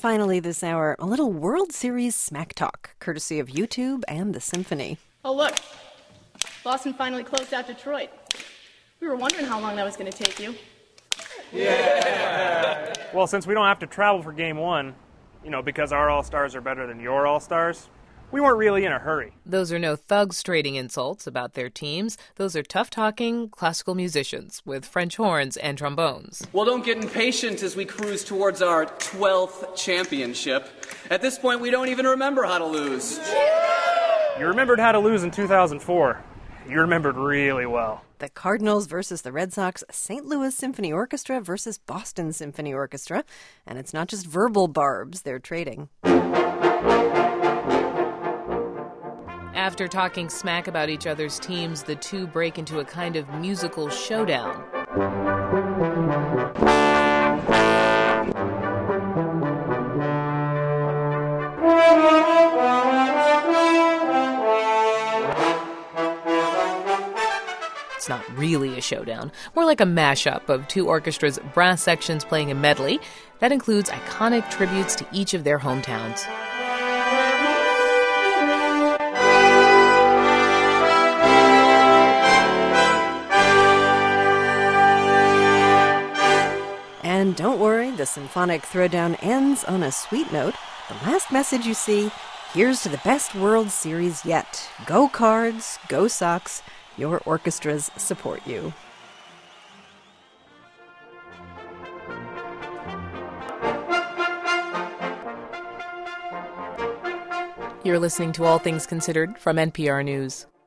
Finally this hour, a little World Series smack talk, courtesy of YouTube and the Symphony. Oh, look. Boston finally closed out Detroit. We were wondering how long that was going to take you. Yeah! Well, since we don't have to travel for Game 1, because our All-Stars are better than your All-Stars, we weren't really in a hurry. Those are no thugs trading insults about their teams. Those are tough-talking classical musicians with French horns and trombones. Well, don't get impatient as we cruise towards our 12th championship. At this point, we don't even remember how to lose. You remembered how to lose in 2004. You remembered really well. The Cardinals versus the Red Sox, St. Louis Symphony Orchestra versus Boston Symphony Orchestra. And it's not just verbal barbs they're trading. After talking smack about each other's teams, the two break into a kind of musical showdown. It's not really a showdown, more like a mashup of two orchestras' brass sections playing a medley that includes iconic tributes to each of their hometowns. And don't worry, the symphonic throwdown ends on a sweet note. The last message you see, here's to the best World Series yet. Go Cards, go Sox, your orchestras support you. You're listening to All Things Considered from NPR News.